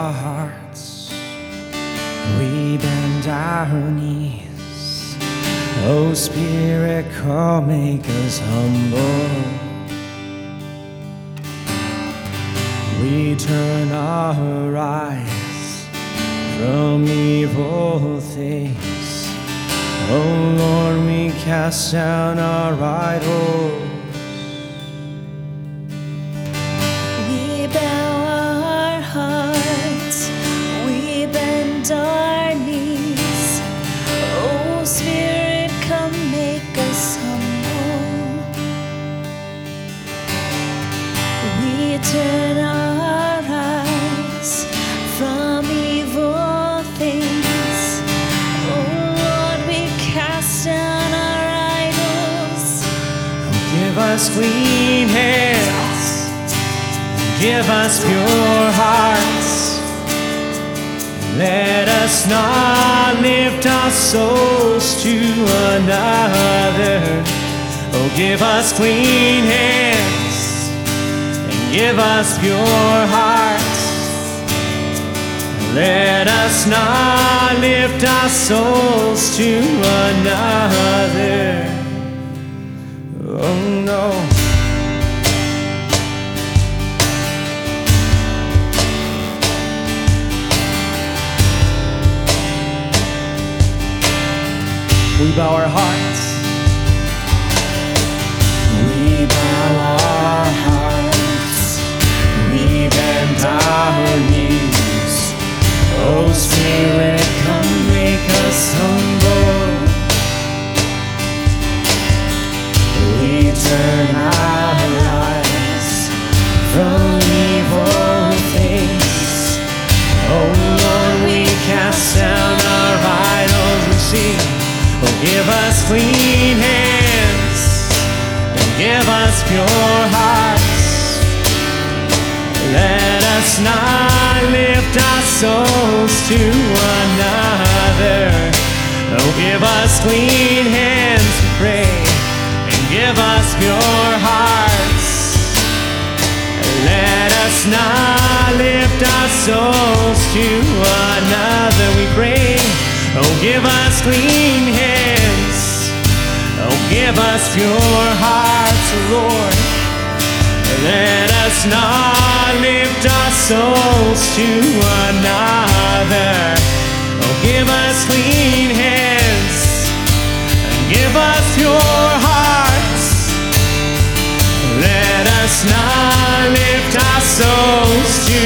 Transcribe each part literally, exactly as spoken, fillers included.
our hearts, we bend our knees. Oh Spirit, come make us humble. We turn our eyes from evil things. Oh Lord, we cast down our idols. We bow our hearts, we bend our knees. Oh Spirit, come make us humble. We turn our eyes from evil things. Oh Lord, we cast down our idols. Give us clean hands, give us pure hearts. Let us not lift our souls to another. Oh, give us clean hands and give us pure hearts. Let us not lift our souls to another. Oh no. We bow our hearts. We bow our hearts. We bend our knees. Oh Spirit, come make us humble. We turn our eyes from evil things. Oh Lord, we cast down our idols and sing. Oh, give us clean hands and give us pure hearts. Let us not lift our souls to another. Oh, give us clean hands to pray and give us pure hearts. Let us not lift our souls to another. We pray. Oh, give us clean hands. Oh, give us pure hearts, Lord. Let us not lift our souls to another. Oh, give us clean hands and give us pure hearts. Let us not lift our souls to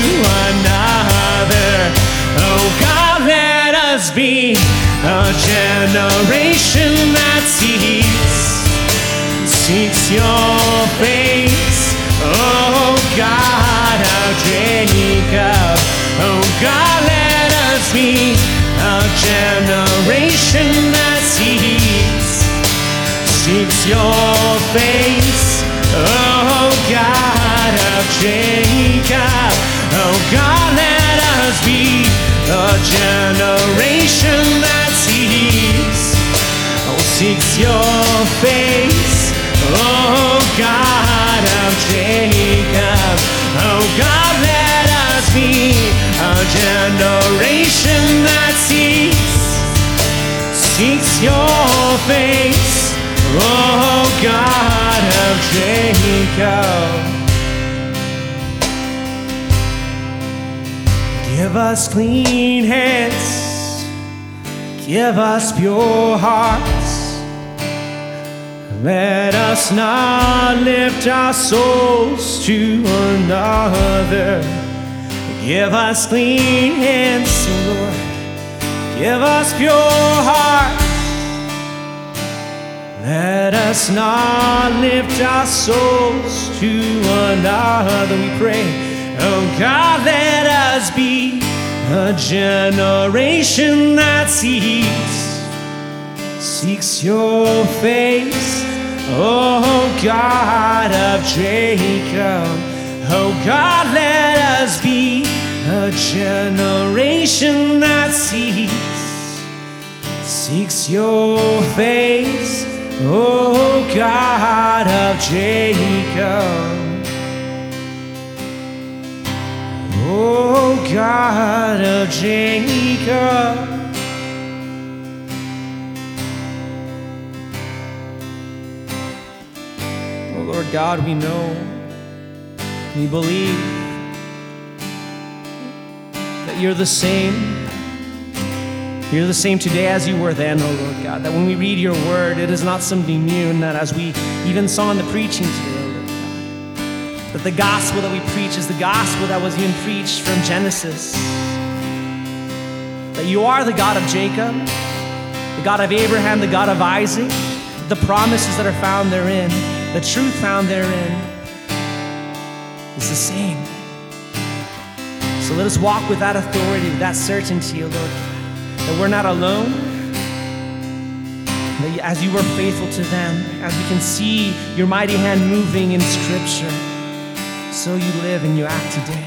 another. Oh God, let us be a generation that seeks, seeks your face. Oh God, our Jacob. Oh God, let us be a generation that seeks, seeks your face. Oh God of Jacob. Oh God, let us be a generation that seeks, oh, seeks your face. Oh God of Jacob. Oh God, let us be a generation that seeks, seeks your face. Oh God of Jacob. Give us clean hands, give us pure hearts. Let us not lift our souls to another. Give us clean hands, Lord. Give us pure hearts. Let us not lift our souls to another, we pray. Oh God, let us be a generation that seeks, seeks your face. Oh God of Jacob. Oh God, let us be a generation that seeks, seeks your face. Oh God of Jacob. Oh O God of Jacob. Oh Lord God, we know, we believe that you're the same. You're the same today as you were then, oh Lord God. That when we read your word, it is not something new, and that as we even saw in the preaching today, oh Lord God, that the gospel that we preach is the gospel that was even preached from Genesis. That you are the God of Jacob, the God of Abraham, the God of Isaac, the promises that are found therein, the truth found therein is the same. So let us walk with that authority, with that certainty, O Lord, that we're not alone, that as you were faithful to them, as we can see your mighty hand moving in Scripture, so you live and you act today.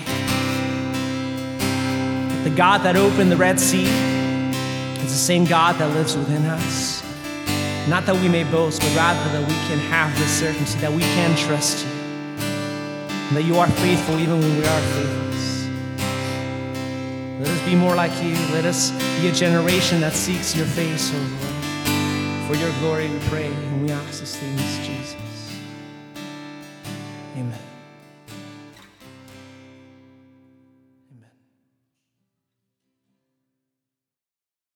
The God that opened the Red Sea is the same God that lives within us. Not that we may boast, but rather that we can have this certainty, that we can trust you, and that you are faithful even when we are faithless. Let us be more like you. Let us be a generation that seeks your face, O Lord. For your glory we pray, and we ask these things, Jesus. Amen.